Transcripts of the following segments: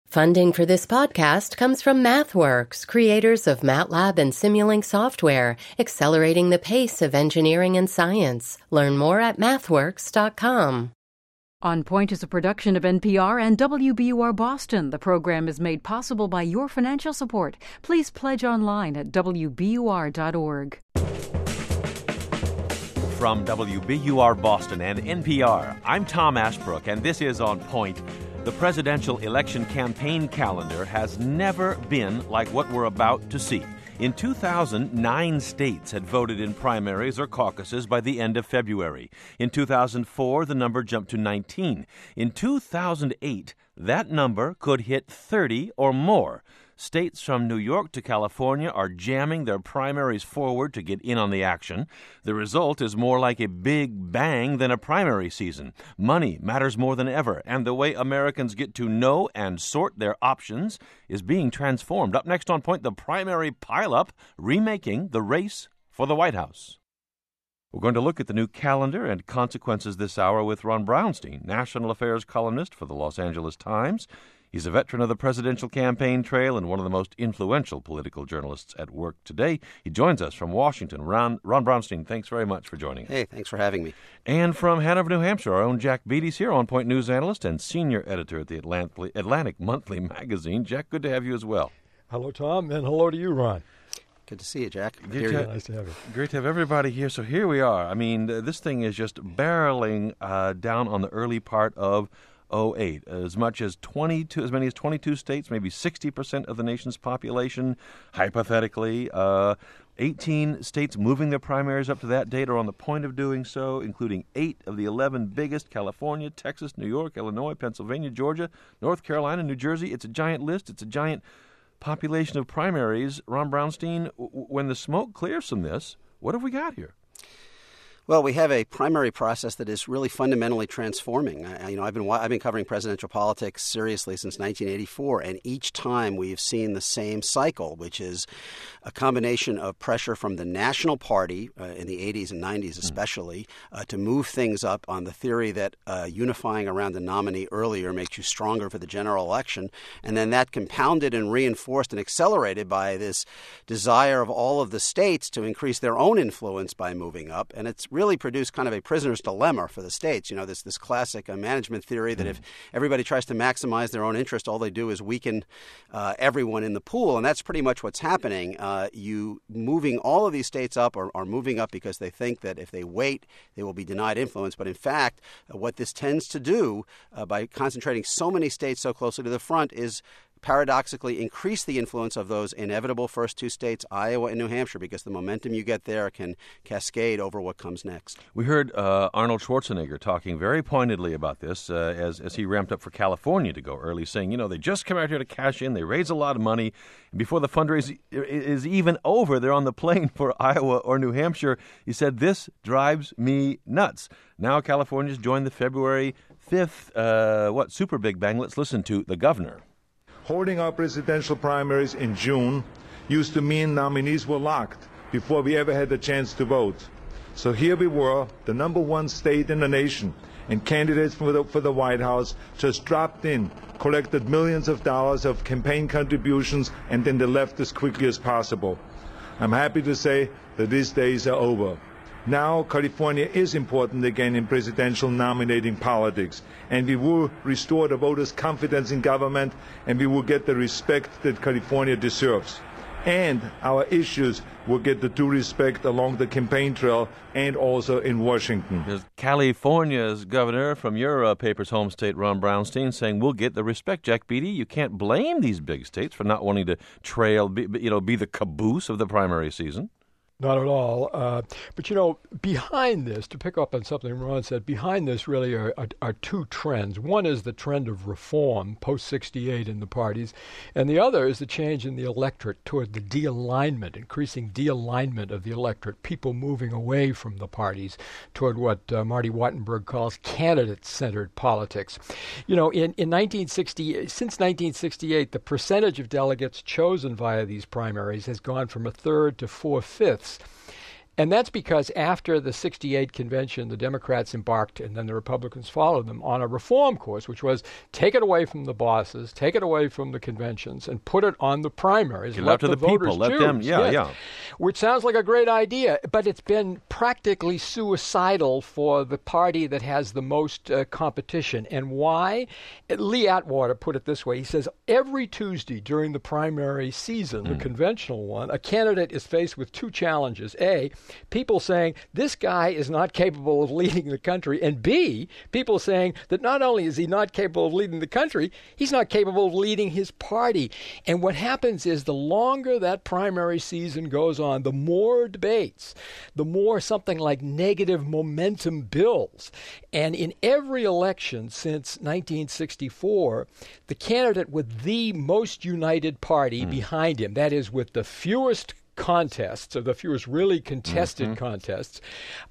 Funding for this podcast comes from MathWorks, creators of MATLAB and Simulink software, accelerating the pace of engineering and science. Learn more at mathworks.com. On Point is a production of NPR and WBUR Boston. The program is made possible by your financial support. Please pledge online at WBUR.org. From WBUR Boston and NPR, I'm Tom Ashbrook, and this is On Point. The presidential election campaign calendar has never been like what we're about to see. In 2000, 9 states had voted in primaries or caucuses by the end of February. In 2004, the number jumped to 19. In 2008, that number could hit 30 or more. States from New York to California are jamming their primaries forward to get in on the action. The result is more like a big bang than a primary season. Money matters more than ever, and the way Americans get to know and sort their options is being transformed. Up next on Point, the primary pileup, remaking the race for the White House. We're going to look at the new calendar and consequences this hour with Ron Brownstein, national affairs columnist for the Los Angeles Times. He's a veteran of the presidential campaign trail and one of the most influential political journalists at work today. He joins us from Washington. Ron Brownstein, thanks very much for joining us. Hey, thanks for having me. And from Hanover, New Hampshire, our own Jack Beatty's here, On Point news analyst and senior editor at the Atlantic Monthly magazine. Jack, good to have you as well. Hello, Tom, and hello to you, Ron. Good to see you, Jack. Nice to have you. Great to have everybody here. So here we are. I mean, this thing is just barreling down on the early part of 2008. As many as 22 states, maybe 60% of the nation's population, hypothetically. 18 states moving their primaries up to that date or on the point of doing so, including 8 of the 11 biggest: California, Texas, New York, Illinois, Pennsylvania, Georgia, North Carolina, New Jersey. It's a giant list. It's a giant population of primaries. Ron Brownstein, when the smoke clears from this, what have we got here? Well, we have a primary process that is really fundamentally transforming. I've been covering presidential politics seriously since 1984, and each time we've seen the same cycle, which is a combination of pressure from the national party in the 80s and 90s especially to move things up on the theory that unifying around the nominee earlier makes you stronger for the general election, and then that compounded and reinforced and accelerated by this desire of all of the states to increase their own influence by moving up, and it's really produced kind of a prisoner's dilemma for the states. You know, this classic management theory that if everybody tries to maximize their own interest, all they do is weaken everyone in the pool, and that's pretty much what's happening. You moving all of these states up are moving up because they think that if they wait, they will be denied influence. But in fact, what this tends to do by concentrating so many states so closely to the front is paradoxically increase the influence of those inevitable first 2 states, Iowa and New Hampshire, because the momentum you get there can cascade over what comes next. We heard Arnold Schwarzenegger talking very pointedly about this as he ramped up for California to go early, saying, they just come out here to cash in, they raise a lot of money, and before the fundraising is even over, they're on the plane for Iowa or New Hampshire. He said, "This drives me nuts." Now California's joined the February 5th, super big bang. Let's listen to the governor. Holding our presidential primaries in June used to mean nominees were locked before we ever had a chance to vote. So here we were, the number 1 state in the nation, and candidates for the White House just dropped in, collected millions of dollars of campaign contributions, and then they left as quickly as possible. I'm happy to say that these days are over. Now California is important again in presidential nominating politics, and we will restore the voters' confidence in government, and we will get the respect that California deserves. And our issues will get the due respect along the campaign trail and also in Washington. There's California's governor from your paper's home state, Ron Brownstein, saying we'll get the respect. Jack Beatty, you can't blame these big states for not wanting to be the caboose of the primary season. Not at all. But, behind this, to pick up on something Ron said, behind this really are 2 trends. One is the trend of reform post-68 in the parties, and the other is the change in the electorate toward the de-alignment, increasing de-alignment of the electorate, people moving away from the parties toward what Marty Wattenberg calls candidate-centered politics. In 1960, since 1968, the percentage of delegates chosen via these primaries has gone from 1/3 to 4/5. And that's because after the 68 convention, the Democrats embarked, and then the Republicans followed them, on a reform course, which was take it away from the bosses, take it away from the conventions, and put it on the primaries. Give it out to the people. Let them, yeah. Which sounds like a great idea, but it's been practically suicidal for the party that has the most competition. And why? Lee Atwater put it this way. He says, every Tuesday during the primary season, the conventional one, a candidate is faced with two challenges. A, people saying, this guy is not capable of leading the country. And B, people saying that not only is he not capable of leading the country, he's not capable of leading his party. And what happens is the longer that primary season goes on, the more debates, the more something like negative momentum builds. And in every election since 1964, the candidate with the most united party behind him, that is with the fewest contests, or the fewest really contested contests,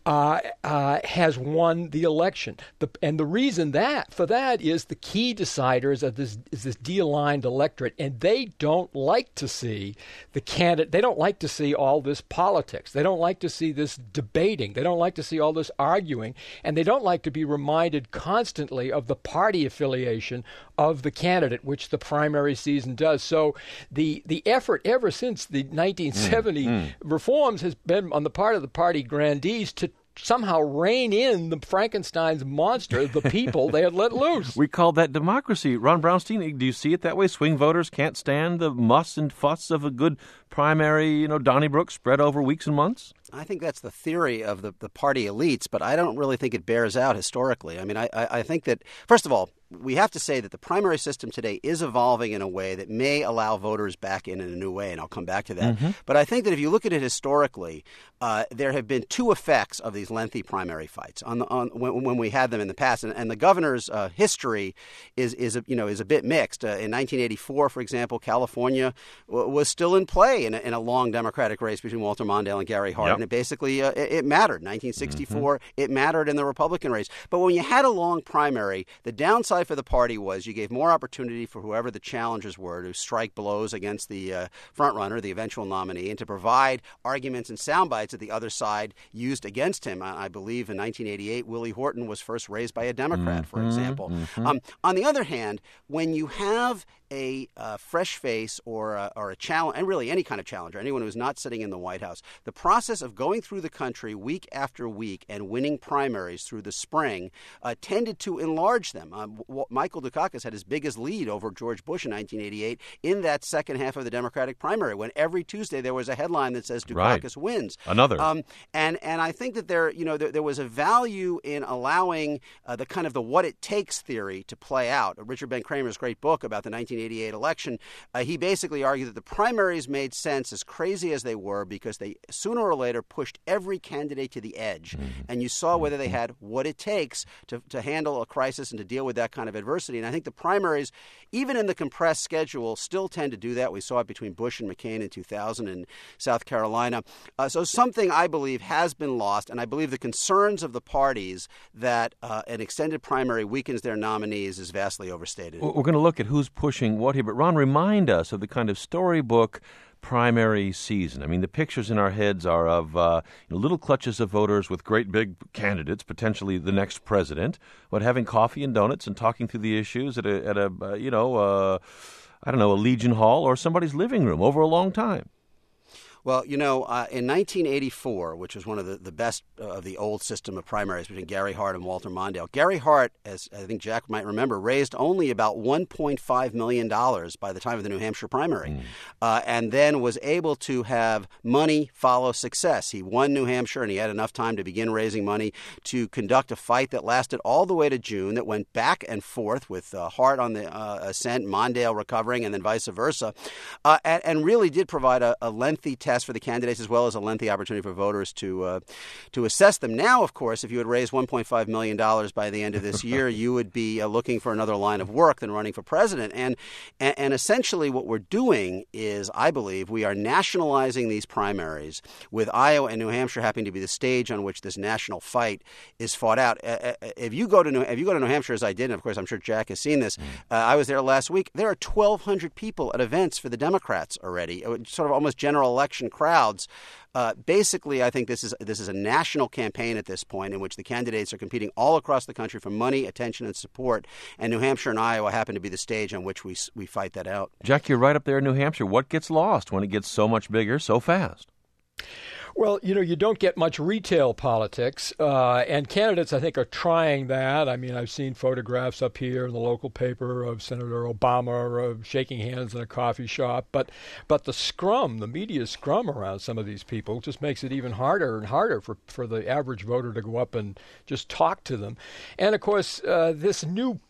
has won the election. And the reason for that is the key deciders of this de-aligned electorate, and they don't like to see the candidate. They don't like to see all this politics. They don't like to see this debating. They don't like to see all this arguing, and they don't like to be reminded constantly of the party affiliation of the candidate, which the primary season does. So the effort ever since the 1970 reforms has been on the part of the party grandees to somehow rein in the Frankenstein's monster, the people they had let loose. We call that democracy. Ron Brownstein, do you see it that way? Swing voters can't stand the muss and fuss of a good primary, Donnybrook spread over weeks and months? I think that's the theory of the party elites, but I don't really think it bears out historically. I mean, I think that, first of all, we have to say that the primary system today is evolving in a way that may allow voters back in a new way, and I'll come back to that. But I think that if you look at it historically, there have been two effects of these lengthy primary fights when we had them in the past, and the governor's history is a bit mixed. In 1984, for example, California was still in play in a long Democratic race between Walter Mondale and Gary Hart, and it basically it mattered. 1964, it mattered in the Republican race. But when you had a long primary, the downside for the party was you gave more opportunity for whoever the challengers were to strike blows against the frontrunner, the eventual nominee, and to provide arguments and sound bites that the other side used against him. I believe in 1988, Willie Horton was first raised by a Democrat, for example. On the other hand, when you have a fresh face or a challenge, and really any kind of challenger, anyone who's not sitting in the White House, the process of going through the country week after week and winning primaries through the spring tended to enlarge them. Michael Dukakis had his biggest lead over George Bush in 1988 in that second half of the Democratic primary, when every Tuesday there was a headline that says Dukakis wins. Another. And I think that there was a value in allowing the kind of the what it takes theory to play out. Richard Ben Kramer's great book about the 1988 election, he basically argued that the primaries made sense, as crazy as they were, because they sooner or later pushed every candidate to the edge. And you saw whether they had what it takes to handle a crisis and to deal with that kind of adversity. And I think the primaries, even in the compressed schedule, still tend to do that. We saw it between Bush and McCain in 2000 in South Carolina. So something, I believe, has been lost. And I believe the concerns of the parties that an extended primary weakens their nominees is vastly overstated. We're going to look at who's pushing what here. But, Ron, remind us of the kind of storybook primary season. I mean, the pictures in our heads are of little clutches of voters with great big candidates, potentially the next president, but having coffee and donuts and talking through the issues at a Legion Hall or somebody's living room over a long time. Well, in 1984, which was one of the best of the old system of primaries between Gary Hart and Walter Mondale, Gary Hart, as I think Jack might remember, raised only about $1.5 million by the time of the New Hampshire primary, and then was able to have money follow success. He won New Hampshire, and he had enough time to begin raising money to conduct a fight that lasted all the way to June, that went back and forth with Hart on the ascent, Mondale recovering, and then vice versa, and really did provide a lengthy test for the candidates, as well as a lengthy opportunity for voters to assess them. Now, of course, if you had raised $1.5 million by the end of this year, you would be looking for another line of work than running for president. And essentially what we're doing is, I believe, we are nationalizing these primaries, with Iowa and New Hampshire happening to be the stage on which this national fight is fought out. If you go to New Hampshire, as I did, and of course I'm sure Jack has seen this, I was there last week, there are 1,200 people at events for the Democrats already, sort of almost general election election crowds. Basically, I think this is a national campaign at this point in which the candidates are competing all across the country for money, attention, and support. And New Hampshire and Iowa happen to be the stage on which we fight that out. Jack, you're right up there in New Hampshire. What gets lost when it gets so much bigger so fast? Well, you don't get much retail politics, and candidates, I think, are trying that. I mean, I've seen photographs up here in the local paper of Senator Obama shaking hands in a coffee shop, but the media scrum around some of these people just makes it even harder and harder for the average voter to go up and just talk to them. And of course, this new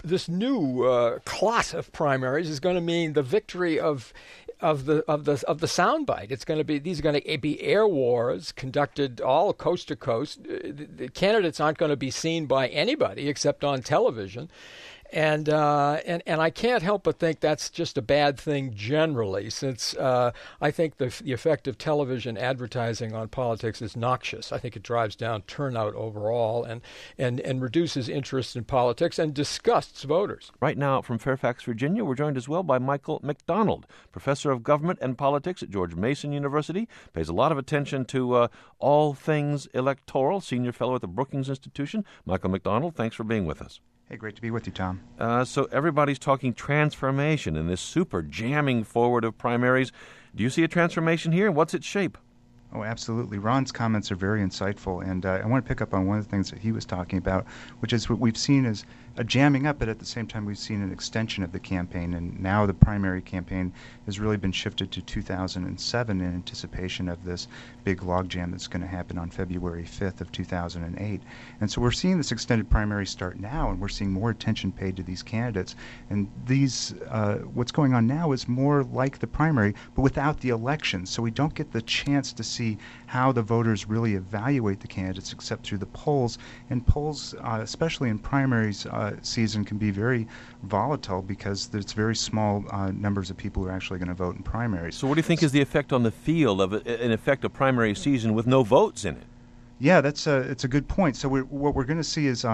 class of primaries is going to mean the victory of the soundbite. It's going to be these are going to be air wars conducted all coast to coast. The candidates aren't going to be seen by anybody except on television. And I can't help but think that's just a bad thing generally, since I think the effect of television advertising on politics is noxious. I think it drives down turnout overall and reduces interest in politics and disgusts voters. Right now from Fairfax, Virginia, we're joined as well by Michael McDonald, professor of government and politics at George Mason University, pays a lot of attention to all things electoral, senior fellow at the Brookings Institution. Michael McDonald, thanks for being with us. Hey, great to be with you, Tom. So everybody's talking transformation in this super jamming forward of primaries. Do you see a transformation here? What's its shape? Oh, absolutely. Ron's comments are very insightful, and I want to pick up on one of the things that he was talking about, which is what we've seen as a jamming up, but at the same time we've seen an extension of the campaign, and now the primary campaign has really been shifted to 2007 in anticipation of this big logjam that's going to happen on February 5th of 2008. And so we're seeing this extended primary start now, and we're seeing more attention paid to these candidates. And these, what's going on now is more like the primary, but without the election. So we don't get the chance to see how the voters really evaluate the candidates except through the polls. And polls, especially in primaries season, can be very volatile because there's very small numbers of people who are actually going to vote in primaries. So what do you think is the effect on the field of an effect of primary season with no votes in it? Yeah, it's a good point. So what we're going to see is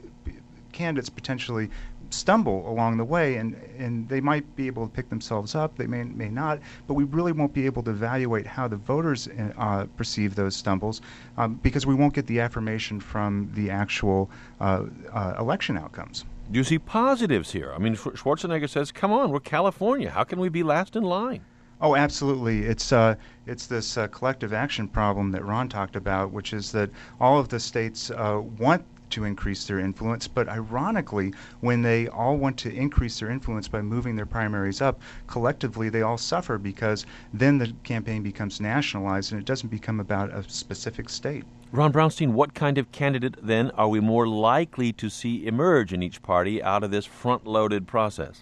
candidates potentially stumble along the way, and they might be able to pick themselves up, they may not, but we really won't be able to evaluate how the voters perceive those stumbles because we won't get the affirmation from the actual election outcomes. Do you see positives here? I mean, Schwarzenegger says, come on, we're California. How can we be last in line? Oh, absolutely. It's this collective action problem that Ron talked about, which is that all of the states want to increase their influence, but ironically, when they all want to increase their influence by moving their primaries up, collectively they all suffer because then the campaign becomes nationalized and it doesn't become about a specific state. Ron Brownstein, what kind of candidate then are we more likely to see emerge in each party out of this front-loaded process?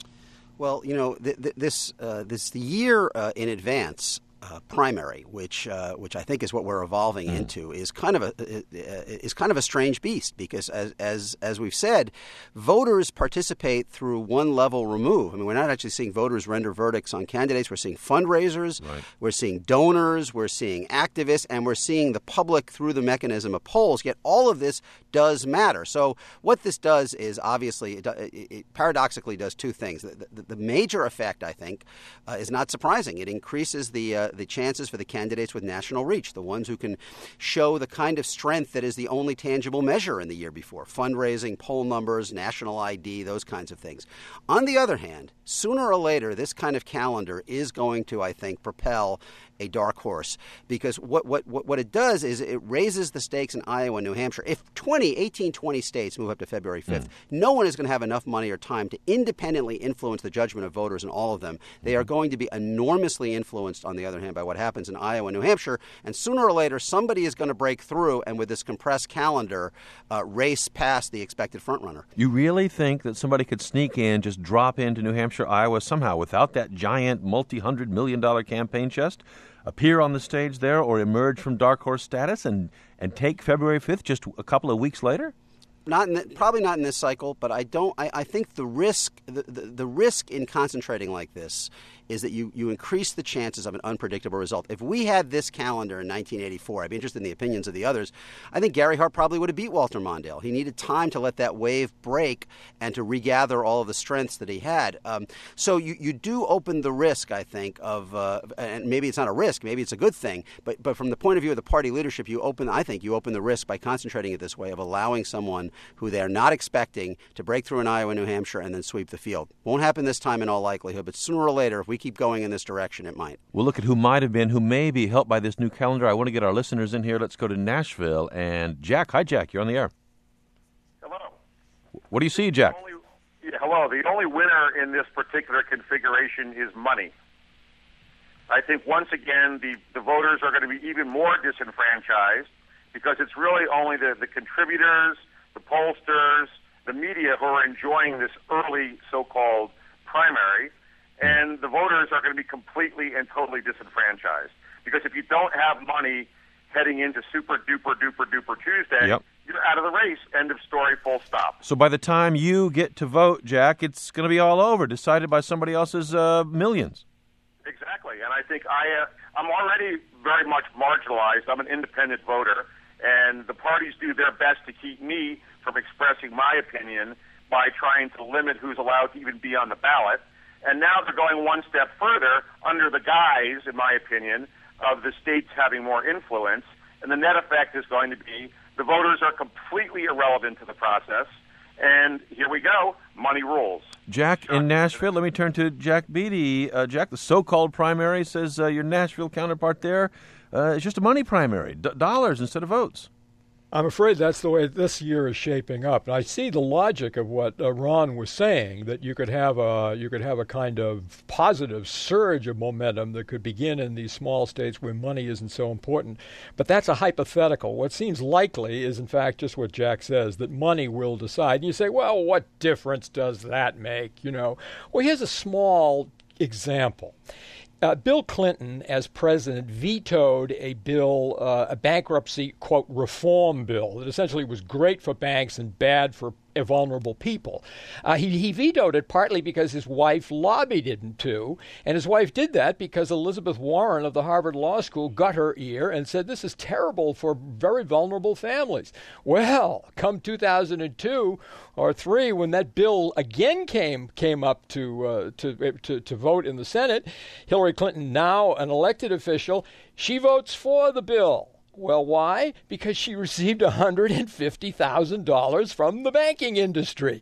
Well, this the year in advance primary, which I think is what we're evolving into, is kind of a strange beast because as we've said, voters participate through one level remove. I mean, we're not actually seeing voters render verdicts on candidates. We're seeing fundraisers, right. We're seeing donors, we're seeing activists, and we're seeing the public through the mechanism of polls. Yet all of this does matter. So what this does is obviously it paradoxically does two things. The major effect, I think, is not surprising. It increases the chances for the candidates with national reach, the ones who can show the kind of strength that is the only tangible measure in the year before, fundraising, poll numbers, national ID, those kinds of things. On the other hand, sooner or later, this kind of calendar is going to, I think, propel a dark horse, because what it does is it raises the stakes in Iowa and New Hampshire. If 20 states move up to February 5th, no one is going to have enough money or time to independently influence the judgment of voters in all of them. They are going to be enormously influenced, on the other hand, by what happens in Iowa and New Hampshire, and sooner or later, somebody is going to break through and with this compressed calendar, race past the expected frontrunner. You really think that somebody could sneak in, just drop into New Hampshire, Iowa somehow without that giant multi-$100 million campaign chest, appear on the stage there or emerge from dark horse status and take February 5th just a couple of weeks later? Probably not in this cycle, but I think the risk in concentrating like this is that you increase the chances of an unpredictable result. If we had this calendar in 1984, I'd be interested in the opinions of the others. I think Gary Hart probably would have beat Walter Mondale. He needed time to let that wave break and to regather all of the strengths that he had. So you do open the risk, I think, of and maybe it's not a risk, maybe it's a good thing, but from the point of view of the party leadership, you open the risk by concentrating it this way of allowing someone who they're not expecting to break through in Iowa, New Hampshire, and then sweep the field. Won't happen this time in all likelihood, but sooner or later, if we keep going in this direction, it might. We'll look at who might have been, who may be helped by this new calendar. I want to get our listeners in here. Let's go to Nashville. And Jack, hi, Jack. You're on the air. Hello. What do you see, Jack? Hello. The only winner in this particular configuration is money. I think once again the voters are going to be even more disenfranchised because it's really only the contributors, the pollsters, the media who are enjoying this early so-called primary, and the voters are going to be completely and totally disenfranchised. Because if you don't have money heading into super-duper Tuesday, You're out of the race. End of story, full stop. So by the time you get to vote, Jack, it's going to be all over, decided by somebody else's millions. Exactly, and I think I'm already very much marginalized. I'm an independent voter, and the parties do their best to keep me from expressing my opinion by trying to limit who's allowed to even be on the ballot. And now they're going one step further under the guise, in my opinion, of the states having more influence. And the net effect is going to be the voters are completely irrelevant to the process. And here we go, money rules. Jack, in Nashville, let me turn to Jack Beatty. Jack, the so-called primary says your Nashville counterpart there is just a money primary, dollars instead of votes. I'm afraid that's the way this year is shaping up. And I see the logic of what Ron was saying, that you could have a kind of positive surge of momentum that could begin in these small states where money isn't so important. But that's a hypothetical. What seems likely is, in fact, just what Jack says, that money will decide. And you say, well, what difference does that make? Well, here's a small example. Bill Clinton, as president, vetoed a bill, a bankruptcy, quote, reform bill that essentially was great for banks and bad for vulnerable people. He vetoed it partly because his wife lobbied him to, and his wife did that because Elizabeth Warren of the Harvard Law School got her ear and said this is terrible for very vulnerable families. Well, come 2002 or 3, when that bill again came up to vote in the Senate, Hillary Clinton, now an elected official, she votes for the bill. Well, why? Because she received $150,000 from the banking industry.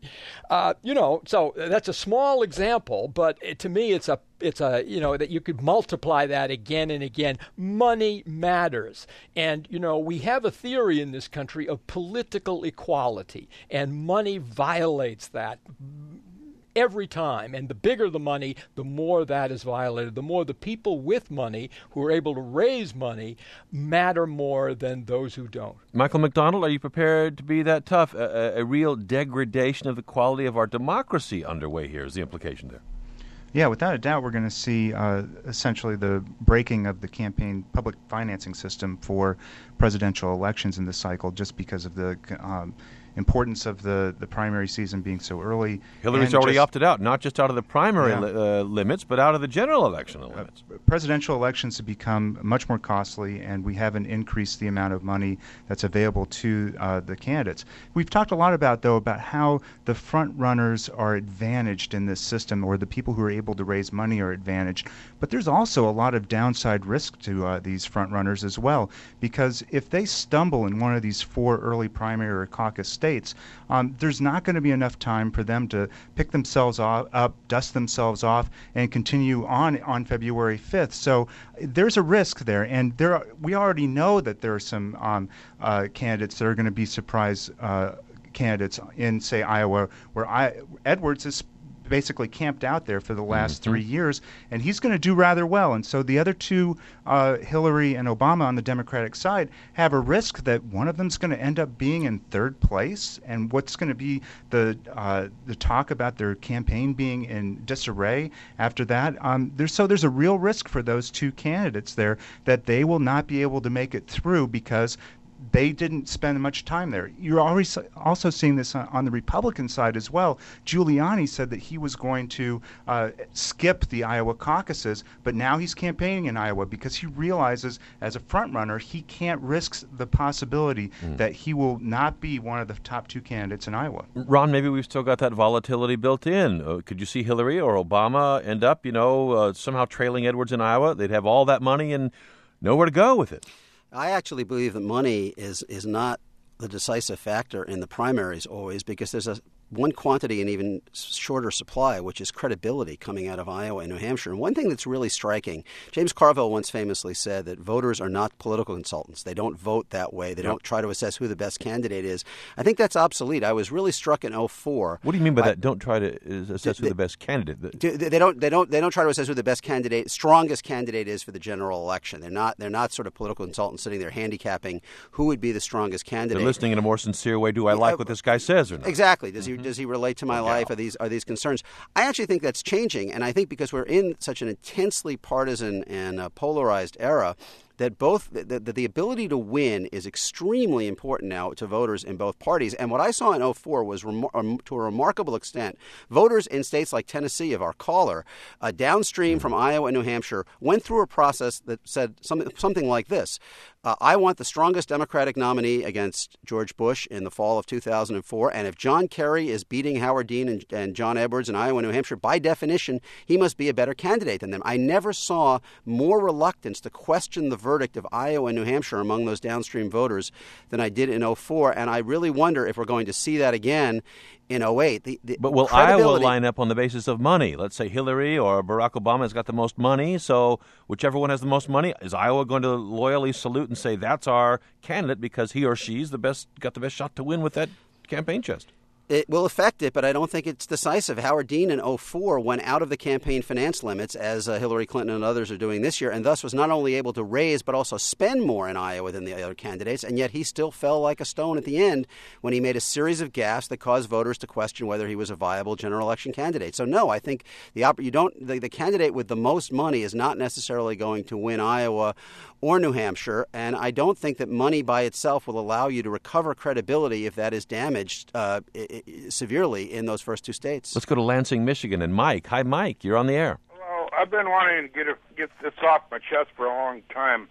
So that's a small example, but to me, it's a that you could multiply that again and again. Money matters. And, we have a theory in this country of political equality, and money violates that every time. And the bigger the money, the more that is violated. The more the people with money who are able to raise money matter more than those who don't. Michael McDonald, are you prepared to be that tough? A real degradation of the quality of our democracy underway here is the implication there. Yeah, without a doubt, we're going to see essentially the breaking of the campaign public financing system for presidential elections in this cycle just because of the importance of the primary season being so early. Hillary's already opted out, not just out of the primary limits, but out of the general election limits. Presidential elections have become much more costly, and we haven't increased the amount of money that's available to the candidates. We've talked a lot about how the front runners are advantaged in this system, or the people who are able to raise money are advantaged. But there's also a lot of downside risk to these front runners as well, because if they stumble in one of these 4 early primary or caucus states, there's not going to be enough time for them to pick themselves up, dust themselves off, and continue on February 5th. So there's a risk there, and we already know that there are some candidates that are going to be surprise candidates in, say, Iowa, where Edwards is basically camped out there for the last 3 years, and he's going to do rather well. And so the other two, Hillary and Obama on the Democratic side, have a risk that one of them's going to end up being in 3rd place, and what's going to be the talk about their campaign being in disarray after that. There's a real risk for those two candidates there that they will not be able to make it through because they didn't spend much time there. You're always also seeing this on the Republican side as well. Giuliani said that he was going to skip the Iowa caucuses, but now he's campaigning in Iowa because he realizes as a front runner he can't risk the possibility that he will not be one of the top two candidates in Iowa. Ron, maybe we've still got that volatility built in. Could you see Hillary or Obama end up, somehow trailing Edwards in Iowa? They'd have all that money and nowhere to go with it. I actually believe that money is not the decisive factor in the primaries always, because there's one quantity and even shorter supply, which is credibility coming out of Iowa and New Hampshire. And one thing that's really striking, James Carville once famously said that voters are not political consultants. They don't vote that way. They don't try to assess who the best candidate is. I think that's obsolete. I was really struck in 2004. What do you mean by that? Don't try to assess who the best candidate? They don't try to assess who the best candidate, strongest candidate is for the general election. They're not sort of political consultants sitting there handicapping who would be the strongest candidate. They're listening in a more sincere way. Do I like what this guy says or not? Exactly. Does he relate to my life? Are these concerns? I actually think that's changing, and I think because we're in such an intensely partisan and polarized era, that the ability to win is extremely important now to voters in both parties. And what I saw in 2004 was, to a remarkable extent, voters in states like Tennessee, of our caller, downstream from Iowa and New Hampshire, went through a process that said something like this. I want the strongest Democratic nominee against George Bush in the fall of 2004, and if John Kerry is beating Howard Dean and John Edwards in Iowa and New Hampshire, by definition, he must be a better candidate than them. I never saw more reluctance to question the verdict of Iowa and New Hampshire among those downstream voters than I did in 2004, and I really wonder if we're going to see that again in 2008. But will Iowa line up on the basis of money? Let's say Hillary or Barack Obama has got the most money, so whichever one has the most money, is Iowa going to loyally salute and say that's our candidate because he or she's got the best shot to win with that campaign chest? It will affect it, but I don't think it's decisive. Howard Dean in 2004 went out of the campaign finance limits, as Hillary Clinton and others are doing this year, and thus was not only able to raise but also spend more in Iowa than the other candidates, and yet he still fell like a stone at the end when he made a series of gaffes that caused voters to question whether he was a viable general election candidate. So no, I think the candidate with the most money is not necessarily going to win Iowa or New Hampshire, and I don't think that money by itself will allow you to recover credibility if that is damaged severely in those first two states. Let's go to Lansing, Michigan, and Mike. Hi, Mike. You're on the air. Well, I've been wanting to get this off my chest for a long time.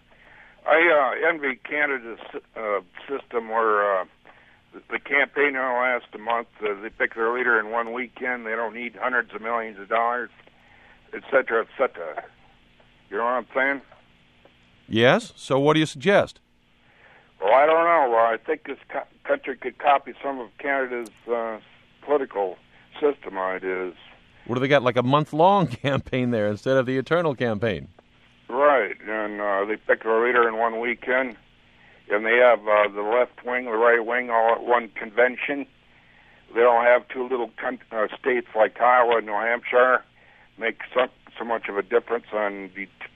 I envy Canada's system where the campaign only lasts a month. They pick their leader in one weekend. They don't need hundreds of millions of dollars, et cetera, et cetera. You know what I'm saying? Yes. So what do you suggest? Well, I don't know. I think this country could copy some of Canada's political system ideas. What do they got, like a month-long campaign there instead of the eternal campaign? Right, and they pick their leader in one weekend, and they have the left wing, the right wing, all at one convention. They don't have two little states like Iowa and New Hampshire make so much of a difference on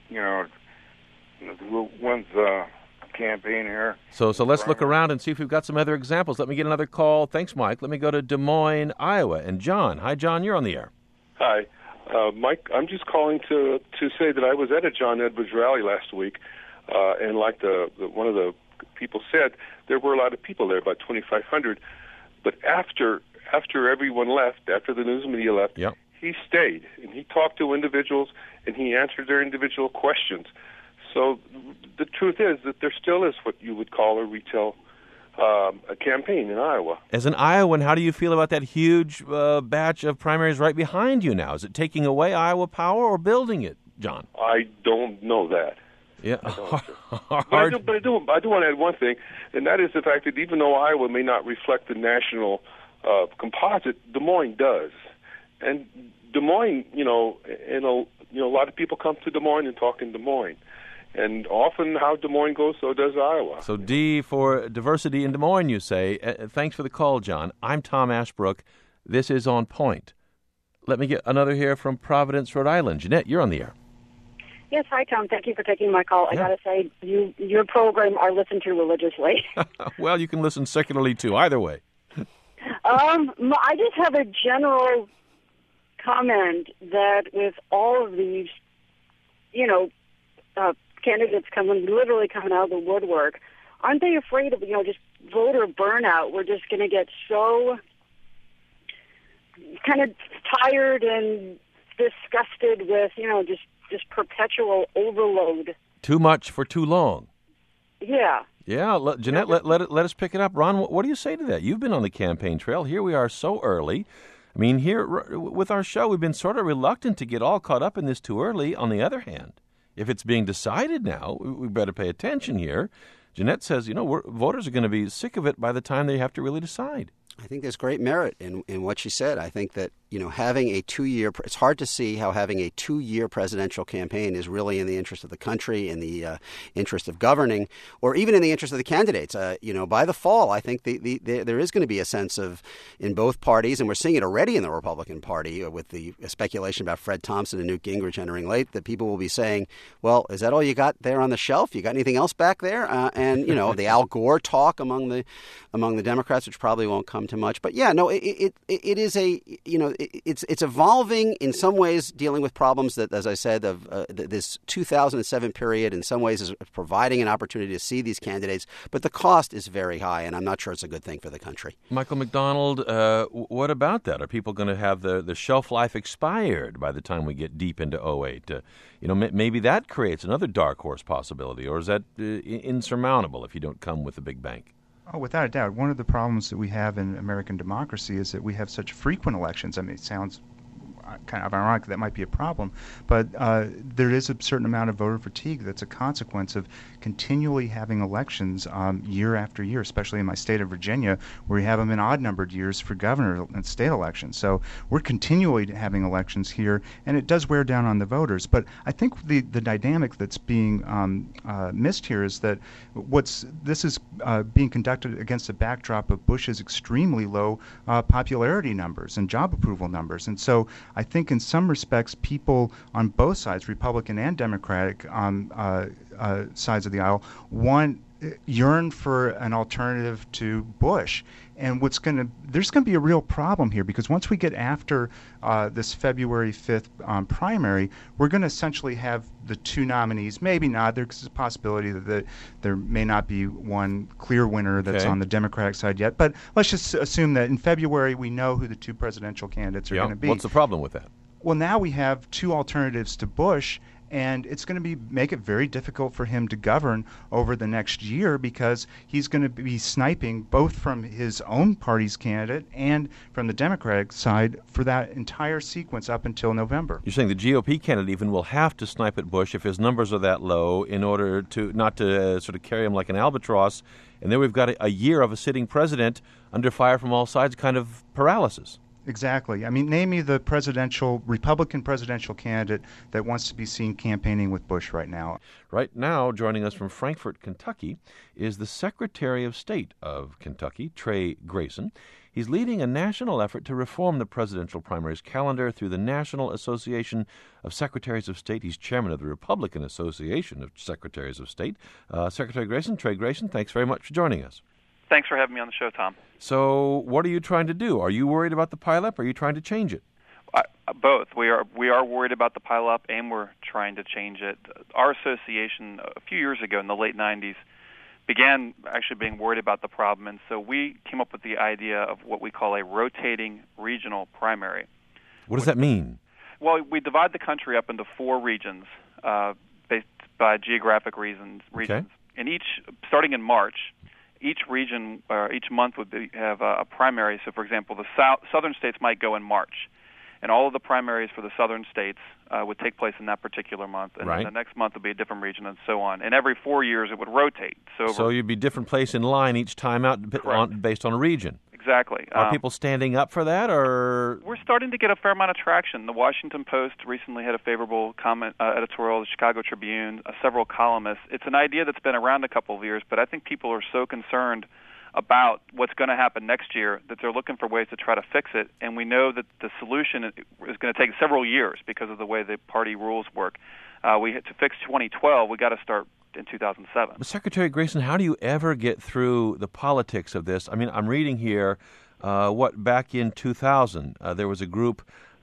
who wins the campaign here. So let's look around and see if we've got some other examples. Let me get another call. Thanks, Mike. Let me go to Des Moines, Iowa, and John. Hi, John. You're on the air. Hi, Mike. I'm just calling to say that I was at a John Edwards rally last week, and like the one of the people said, there were a lot of people there, about 2,500. But after everyone left, after the news media left, yep, he stayed and he talked to individuals and he answered their individual questions. So the truth is that there still is what you would call a retail a campaign in Iowa. As an Iowan, how do you feel about that huge batch of primaries right behind you now? Is it taking away Iowa power or building it, John? I don't know that. Yeah, But I do want to add one thing, and that is the fact that even though Iowa may not reflect the national composite, Des Moines does. And Des Moines, a lot of people come to Des Moines and talk in Des Moines. And often how Des Moines goes, so does Iowa. So D for diversity in Des Moines, you say. Thanks for the call, John. I'm Tom Ashbrook. This is On Point. Let me get another here from Providence, Rhode Island. Jeanette, you're on the air. Yes, hi, Tom. Thank you for taking my call. Yeah. I got to say, your program I listen to religiously. Well, you can listen secularly, too. Either way. I just have a general comment that with all of these, candidates literally coming out of the woodwork, aren't they afraid of, just voter burnout? We're just going to get so kind of tired and disgusted with, just perpetual overload. Too much for too long. Yeah. Yeah, Jeanette, let us pick it up. Ron, what do you say to that? You've been on the campaign trail. Here we are so early. I mean, here with our show, we've been sort of reluctant to get all caught up in this too early. On the other hand, if it's being decided now, we better pay attention here. Jeanette says, voters are going to be sick of it by the time they have to really decide. I think there's great merit in what she said. I think that, having a 2-year, it's hard to see how having a 2-year presidential campaign is really in the interest of the country, in the interest of governing, or even in the interest of the candidates. By the fall, I think there is going to be a sense of, in both parties, and we're seeing it already in the Republican Party with the speculation about Fred Thompson and Newt Gingrich entering late, that people will be saying, well, is that all you got there on the shelf? You got anything else back there? And the Al Gore talk among the Democrats, which probably won't come to much. But yeah, no, it is it's evolving in some ways, dealing with problems that, as I said, of this 2007 period in some ways is providing an opportunity to see these candidates. But the cost is very high, and I'm not sure it's a good thing for the country. Michael McDonald, what about that? Are people going to have the shelf life expired by the time we get deep into 2008? Maybe that creates another dark horse possibility, or is that insurmountable if you don't come with a big bank? Oh, without a doubt. One of the problems that we have in American democracy is that we have such frequent elections. I mean, it sounds kind of ironic that might be a problem, but there is a certain amount of voter fatigue that's a consequence of continually having elections year after year, especially in my state of Virginia, where we have them in odd-numbered years for governor and state elections. So we're continually having elections here, and it does wear down on the voters. But I think the dynamic that's being missed here is that this is being conducted against a backdrop of Bush's extremely low popularity numbers and job approval numbers. And so I think in some respects, people on both sides, Republican and Democratic sides of the aisle, yearn for an alternative to Bush. And there's going to be a real problem here, because once we get after this February 5th primary, we're going to essentially have the two nominees. Maybe not. There's a possibility that there may not be one clear winner that's on the Democratic side yet. But let's just assume that in February we know who the two presidential candidates are going to be. What's the problem with that? Well, now we have two alternatives to Bush, and it's going to make it very difficult for him to govern over the next year, because he's going to be sniping both from his own party's candidate and from the Democratic side for that entire sequence up until November. You're saying the GOP candidate even will have to snipe at Bush if his numbers are that low in order to not to sort of carry him like an albatross, and then we've got a year of a sitting president under fire from all sides, kind of paralysis. Exactly. I mean, name me the Republican presidential candidate that wants to be seen campaigning with Bush right now. Right now, joining us from Frankfort, Kentucky, is the Secretary of State of Kentucky, Trey Grayson. He's leading a national effort to reform the presidential primaries calendar through the National Association of Secretaries of State. He's chairman of the Republican Association of Secretaries of State. Secretary Grayson, Trey Grayson, thanks very much for joining us. Thanks for having me on the show, Tom. So what are you trying to do? Are you worried about the pileup, or are you trying to change it? Both. We are worried about the pileup, and we're trying to change it. Our association, a few years ago in the late 90s, began actually being worried about the problem, and so we came up with the idea of what we call a rotating regional primary. What does that mean? Well, we divide the country up into 4 regions based by geographic reasons. Okay. And starting in March, each region or each month would have a primary. So, for example, the southern states might go in March, and all of the primaries for the southern states would take place in that particular month. And then the next month would be a different region, and so on. And every 4 years it would rotate. So you'd be different place in line each time out based on a region. Exactly. Are people standing up for that, or? We're starting to get a fair amount of traction. The Washington Post recently had a favorable editorial, the Chicago Tribune, several columnists. It's an idea that's been around a couple of years, but I think people are so concerned about what's going to happen next year that they're looking for ways to try to fix it, and we know that the solution is going to take several years because of the way the party rules work. To fix 2012, we got to start in 2007. But Secretary Grayson, how do you ever get through the politics of this? I mean, I'm reading here back in 2000, there was a group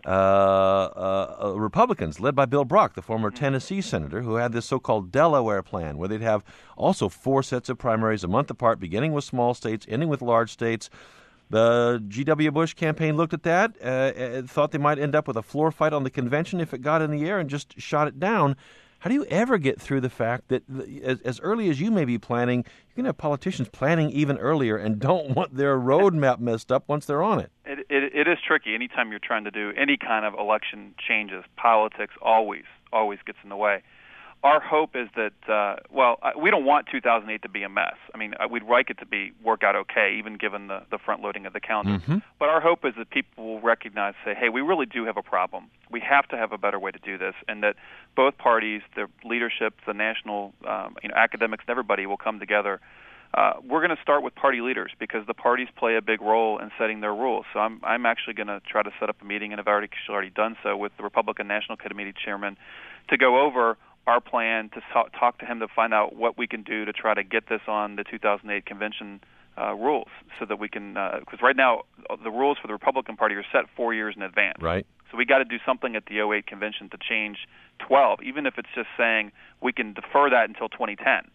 Republicans, led by Bill Brock, the former Tennessee senator, who had this so-called Delaware plan, where they'd have also 4 sets of primaries a month apart, beginning with small states, ending with large states. The G.W. Bush campaign looked at that, thought they might end up with a floor fight on the convention if it got in the air, and just shot it down. How do you ever get through the fact that as early as you may be planning, you can have politicians planning even earlier and don't want their roadmap messed up once they're on it? It is tricky. Anytime you're trying to do any kind of election changes, politics always gets in the way. Our hope is that, we don't want 2008 to be a mess. I mean, we'd like it to work out okay, even given the front-loading of the calendar. Mm-hmm. But our hope is that people will recognize, say, hey, we really do have a problem. We have to have a better way to do this, and that both parties, the leadership, the national academics, and everybody will come together. We're going to start with party leaders because the parties play a big role in setting their rules. So I'm actually going to try to set up a meeting, and I've already done so with the Republican National Committee chairman to go over our plan, to talk to him to find out what we can do to try to get this on the 2008 convention rules, so that we can, because right now the rules for the Republican Party are set 4 years in advance. Right. So we got to do something at the 2008 convention to change 12, even if it's just saying we can defer that until 2010.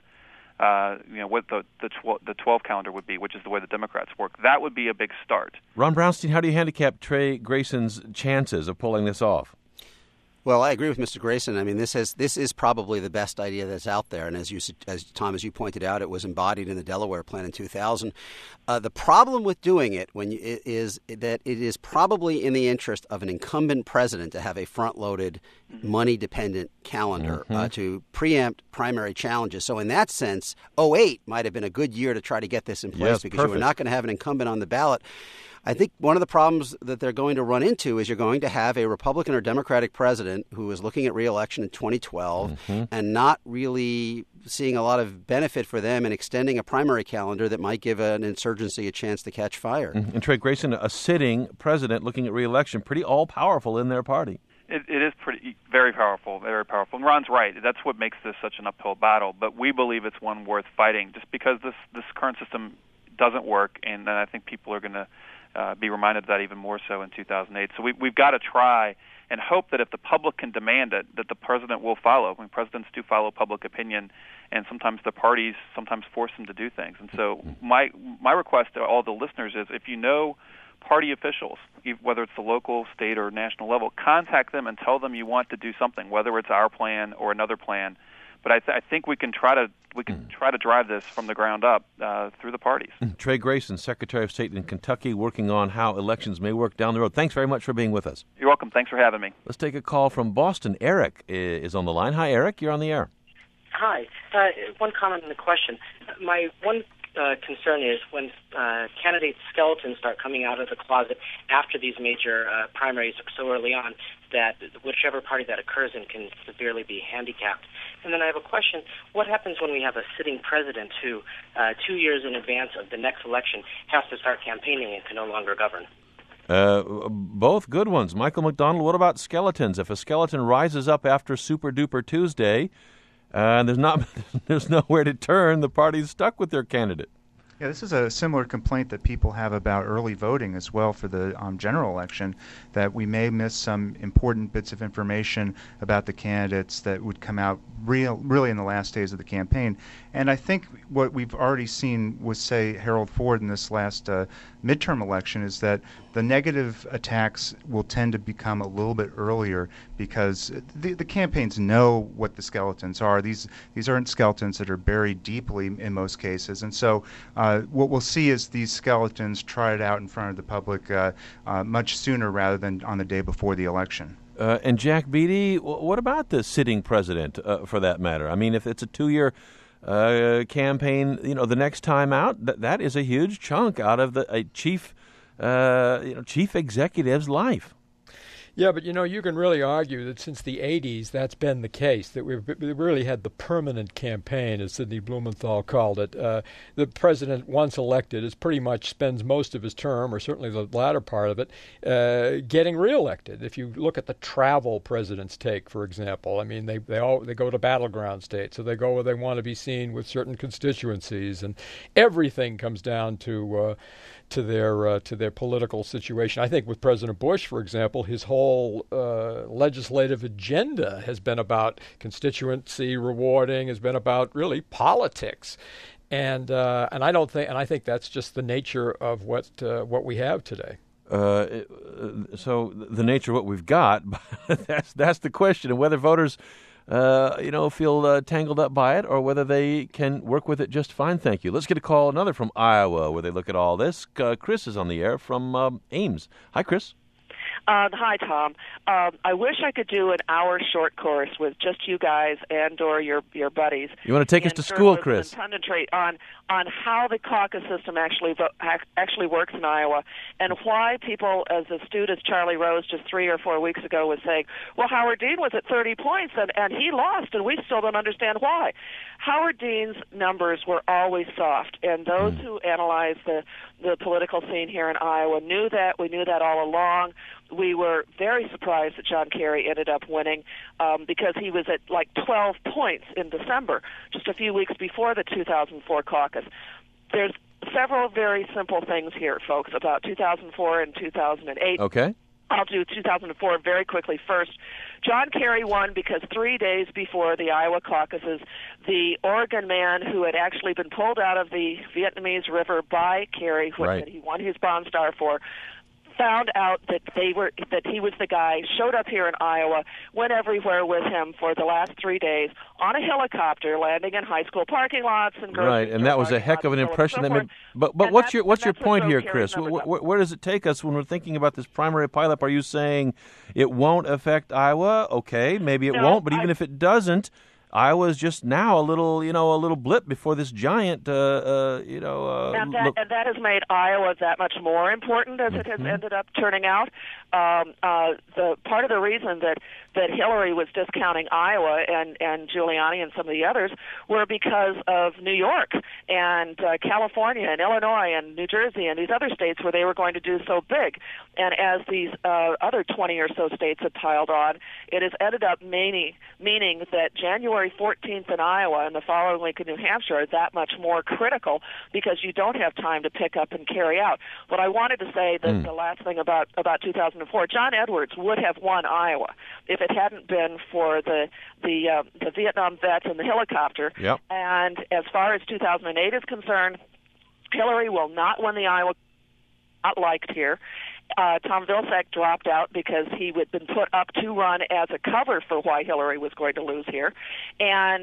What the 12 calendar would be, which is the way the Democrats work. That would be a big start. Ron Brownstein, how do you handicap Trey Grayson's chances of pulling this off? Well, I agree with Mr. Grayson. I mean, this is probably the best idea that's out there. And as Tom, as you pointed out, it was embodied in the Delaware plan in 2000. The problem with doing it is that it is probably in the interest of an incumbent president to have a front-loaded, money-dependent calendar to preempt primary challenges. So in that sense, 2008 might have been a good year to try to get this in place because you were not going to have an incumbent on the ballot. I think one of the problems that they're going to run into is you're going to have a Republican or Democratic president who is looking at re-election in 2012 and not really seeing a lot of benefit for them in extending a primary calendar that might give an insurgency a chance to catch fire. And Trey Grayson, a sitting president looking at re-election, pretty all-powerful in their party. It is very powerful, very powerful. And Ron's right. That's what makes this such an uphill battle. But we believe it's one worth fighting just because this current system doesn't work, and then I think people are going to be reminded of that even more so in 2008. So we've got to try and hope that if the public can demand it, that the president will follow. I mean, presidents do follow public opinion, and sometimes the parties sometimes force them to do things. And so my request to all the listeners is, if you know party officials, whether it's the local, state, or national level, contact them and tell them you want to do something, whether it's our plan or another plan. But I think we can try to drive this from the ground up through the parties. Trey Grayson, Secretary of State in Kentucky, working on how elections may work down the road. Thanks very much for being with us. You're welcome. Thanks for having me. Let's take a call from Boston. Eric is on the line. Hi, Eric. You're on the air. Hi. One comment and a question. My one concern is when candidates' skeletons start coming out of the closet after these major primaries so early on, that whichever party that occurs in can severely be handicapped. And then I have a question. What happens when we have a sitting president who 2 years in advance of the next election has to start campaigning and can no longer govern? Both good ones. Michael McDonald, what about skeletons? If a skeleton rises up after Super Duper Tuesday, and there's nowhere to turn, the party's stuck with their candidate. Yeah, this is a similar complaint that people have about early voting as well for the general election, that we may miss some important bits of information about the candidates that would come out really in the last days of the campaign. And I think what we've already seen with, say, Harold Ford in this last midterm election is that the negative attacks will tend to become a little bit earlier because the campaigns know what the skeletons are. These aren't skeletons that are buried deeply in most cases. And so what we'll see is these skeletons tried out in front of the public much sooner rather than on the day before the election. And Jack Beatty, what about the sitting president, for that matter? I mean, if it's a 2-year campaign, the next time out, that is a huge chunk out of a chief executive's life. Yeah, but you can really argue that since the 80s that's been the case, that we've really had the permanent campaign, as Sidney Blumenthal called it. The president, once elected, is pretty much spends most of his term, or certainly the latter part of it, getting reelected. If you look at the travel presidents take, for example, I mean, they go to battleground states, so they go where they want to be seen with certain constituencies, and everything comes down to their political situation. I think with President Bush, for example, his whole whole legislative agenda has been about constituency rewarding, has been about really politics. And I think that's just the nature of what we have today. So the nature of what we've got, that's the question, and whether voters, feel tangled up by it, or whether they can work with it just fine. Thank you. Let's get a call, another from Iowa, where they look at all this. Chris is on the air from Ames. Hi, Chris. Hi, Tom. I wish I could do an hour short course with just you guys and/or your buddies. You want to take us to school, Chris? And concentrate on how the caucus system actually works in Iowa, and why people, as astute as Charlie Rose just 3 or 4 weeks ago was saying, well, Howard Dean was at 30 points and he lost, and we still don't understand why. Howard Dean's numbers were always soft, and those who analyze the political scene here in Iowa knew that. We knew that all along. We were very surprised that John Kerry ended up winning because he was at like 12 points in December, just a few weeks before the 2004 caucus. There's several very simple things here, folks, about 2004 and 2008. Okay. I'll do 2004 very quickly first. John Kerry won because 3 days before the Iowa caucuses, the Oregon man who had actually been pulled out of the Vietnamese River by Kerry, that he won his Bronze Star for, found out that he was the guy, showed up here in Iowa, went everywhere with him for the last 3 days on a helicopter, landing in high school parking lots and grocery right, and that was a heck of an impression. But what's your point here, Chris? Where does it take us when we're thinking about this primary pileup? Are you saying it won't affect Iowa? Okay, maybe it won't, but even if it doesn't, Iowa is just now a little blip before this giant, and that has made Iowa that much more important as it has ended up turning out. The part of the reason that Hillary was discounting Iowa and Giuliani and some of the others were because of New York and California and Illinois and New Jersey and these other states where they were going to do so big. And as these other 20 or so states have piled on, it has ended up meaning that January 14th in Iowa and the following week in New Hampshire are that much more critical because you don't have time to pick up and carry out. But I wanted to say that the last thing about 2004, John Edwards would have won Iowa if it hadn't been for the Vietnam vets and the helicopter. Yep. And as far as 2008 is concerned, Hillary will not win the Iowa, not liked here. Tom Vilsack dropped out because he had been put up to run as a cover for why Hillary was going to lose here. And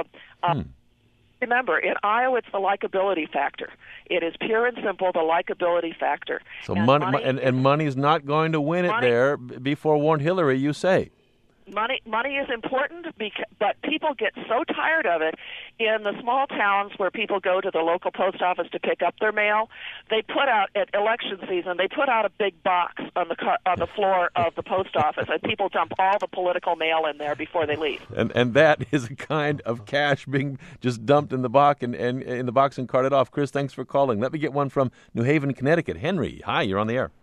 remember, in Iowa, it's the likability factor. It is pure and simple, the likability factor. So money's not going to win it there. Be forewarned, Hillary, you say. Money is important, but people get so tired of it in the small towns where people go to the local post office to pick up their mail. They put out at election season. They put out a big box on the floor of the post office, and people dump all the political mail in there before they leave. And that is a kind of cash being just dumped in the box and in the box and carted off. Chris, thanks for calling. Let me get one from New Haven, Connecticut. Henry, hi, you're on the air.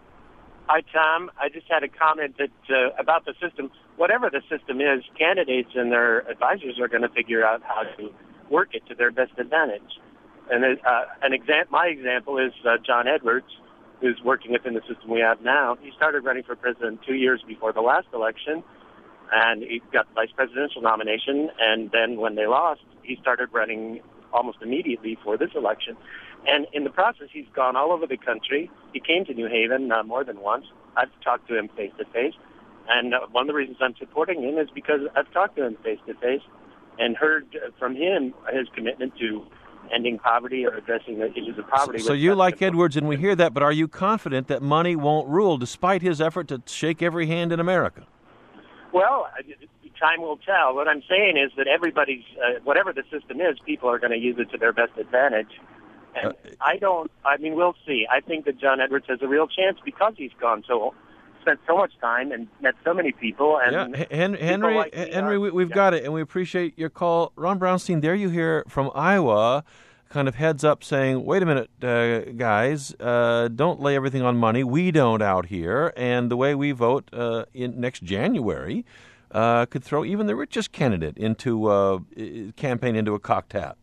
Hi, Tom. I just had a comment that about the system. Whatever the system is, candidates and their advisors are going to figure out how to work it to their best advantage. And my example is John Edwards, who's working within the system we have now. He started running for president 2 years before the last election, and he got the vice presidential nomination. And then when they lost, he started running almost immediately for this election. And in the process, he's gone all over the country. He came to New Haven more than once. I've talked to him face-to-face. And one of the reasons I'm supporting him is because I've talked to him face-to-face and heard from him his commitment to ending poverty or addressing the issues of poverty. So you like Edwards, and we hear that, but are you confident that money won't rule, despite his effort to shake every hand in America? Well, time will tell. What I'm saying is that everybody's, whatever the system is, people are going to use it to their best advantage. And we'll see. I think that John Edwards has a real chance because he's spent so much time and met so many people. And Henry, we've got it, and we appreciate your call. Ron Brownstein, there you hear from Iowa, kind of heads up saying, wait a minute, guys, don't lay everything on money. We don't out here. And the way we vote in next January could throw even the richest candidate into campaign into a cocked hat.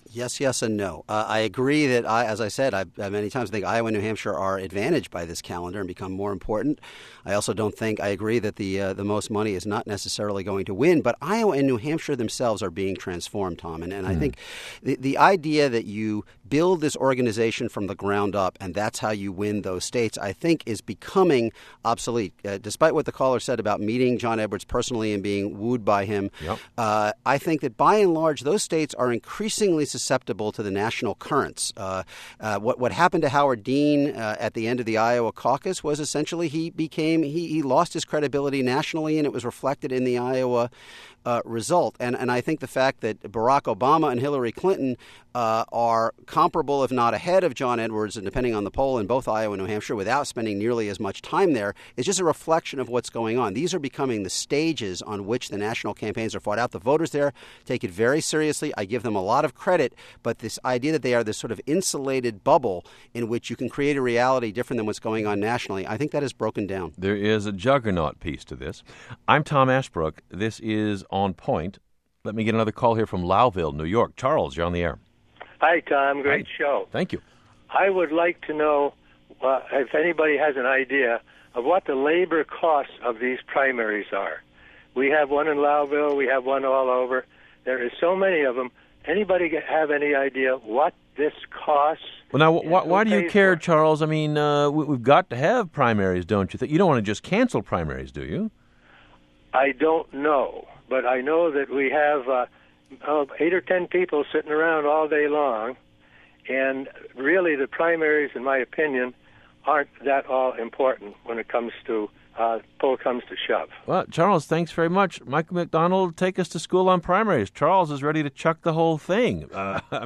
Yes, yes, and no. I agree that, as I said, many times I think Iowa and New Hampshire are advantaged by this calendar and become more important. I also don't think, I agree that the most money is not necessarily going to win, but Iowa and New Hampshire themselves are being transformed, Tom. And I think the idea that you build this organization from the ground up and that's how you win those states, I think is becoming obsolete. Despite what the caller said about meeting John Edwards personally and being wooed by him, I think that by and large those states are increasingly susceptible to the national currents. What happened to Howard Dean at the end of the Iowa caucus was essentially he lost his credibility nationally, and it was reflected in the Iowa result. And I think the fact that Barack Obama and Hillary Clinton are comparable, if not ahead of John Edwards, and depending on the poll in both Iowa and New Hampshire, without spending nearly as much time there, is just a reflection of what's going on. These are becoming the stages on which the national campaigns are fought out. The voters there take it very seriously. I give them a lot of credit, but this idea that they are this sort of insulated bubble in which you can create a reality different than what's going on nationally, I think that is broken down. There is a juggernaut piece to this. I'm Tom Ashbrook. This is On Point. Let me get another call here from Lowville, New York. Charles, you're on the air. Hi, Tom. Great show. Thank you. I would like to know if anybody has an idea of what the labor costs of these primaries are. We have one in Lowville. We have one all over. There is so many of them. Anybody have any idea what this costs? Well, now, why do you care, Charles? I mean, we've got to have primaries, don't you think? You don't want to just cancel primaries, do you? I don't know, but I know that we have 8 or 10 people sitting around all day long, and really the primaries, in my opinion, aren't that all important when it comes to pull comes to shove. Well, Charles, thanks very much. Michael McDonald, take us to school on primaries. Charles is ready to chuck the whole thing. What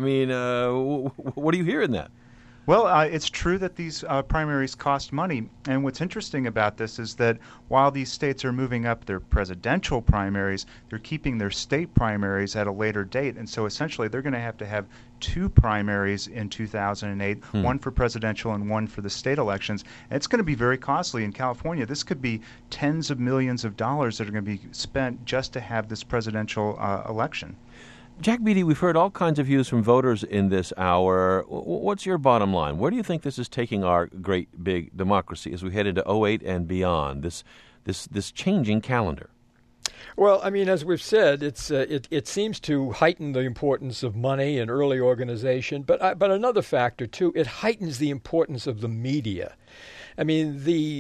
do you hear in that? Well, it's true that these primaries cost money, and what's interesting about this is that while these states are moving up their presidential primaries, they're keeping their state primaries at a later date, and so essentially they're going to have 2 primaries in 2008, one for presidential and one for the state elections. And it's going to be very costly in California. This could be tens of millions of dollars that are going to be spent just to have this presidential election. Jack Beatty, we've heard all kinds of views from voters in this hour. What's your bottom line? Where do you think this is taking our great big democracy as we head into 2008 and beyond, this changing calendar? Well, I mean, as we've said, it seems to heighten the importance of money and early organization, but another factor, too, it heightens the importance of the media. I mean,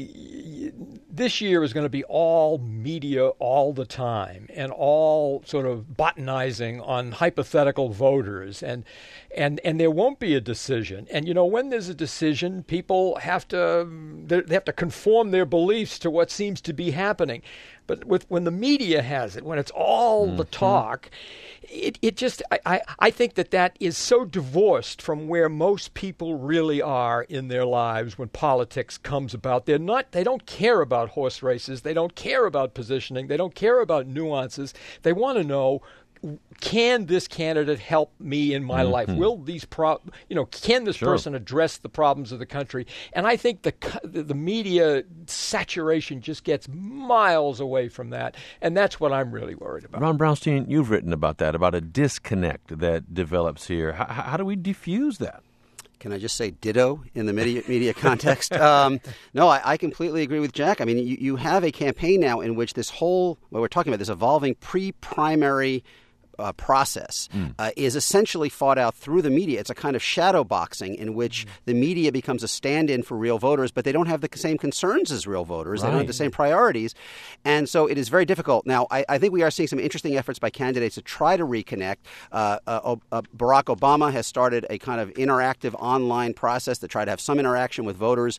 this year is going to be all media all the time and all sort of botanizing on hypothetical voters, and there won't be a decision. And when there's a decision, people have to conform their beliefs to what seems to be happening. But when the media has it, when it's all the talk, it just I think that is so divorced from where most people really are in their lives when politics comes about. They don't care about horse races. They don't care about positioning. They don't care about nuances. They want to know, can this candidate help me in my life? Will these can this person address the problems of the country? And I think the media saturation just gets miles away from that, and that's what I'm really worried about. Ron Brownstein, you've written about that, about a disconnect that develops here. How do we diffuse that? Can I just say ditto in the media context? No, I completely agree with Jack. I mean, you have a campaign now in which we're talking about this evolving pre-primary process is essentially fought out through the media. It's a kind of shadow boxing in which the media becomes a stand-in for real voters, but they don't have the same concerns as real voters. Right. They don't have the same priorities. And so it is very difficult. Now, I think we are seeing some interesting efforts by candidates to try to reconnect. Barack Obama has started a kind of interactive online process to try to have some interaction with voters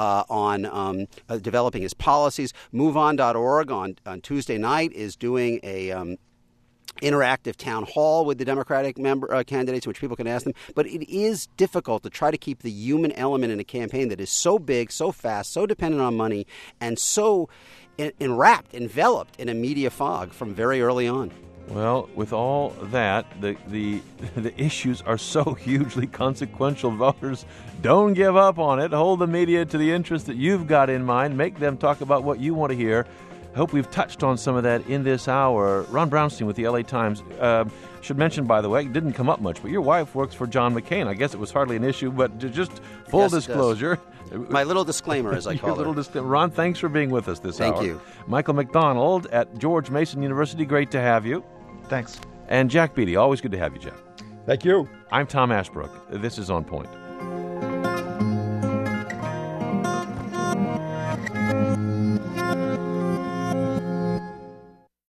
on developing his policies. MoveOn.org on Tuesday night is doing a interactive town hall with the Democratic candidates, which people can ask them. But it is difficult to try to keep the human element in a campaign that is so big, so fast, so dependent on money, and so enveloped in a media fog from very early on. Well, with all that, the issues are so hugely consequential. Voters, don't give up on it. Hold the media to the interest that you've got in mind. Make them talk about what you want to hear. I hope we've touched on some of that in this hour. Ron Brownstein with the LA Times. Should mention, by the way, it didn't come up much, but your wife works for John McCain. I guess it was hardly an issue, but just full disclosure. My little disclaimer, as I call it. Ron, thanks for being with us this hour. Thank you. Michael McDonald at George Mason University, great to have you. Thanks. And Jack Beatty, always good to have you, Jack. Thank you. I'm Tom Ashbrook. This is On Point.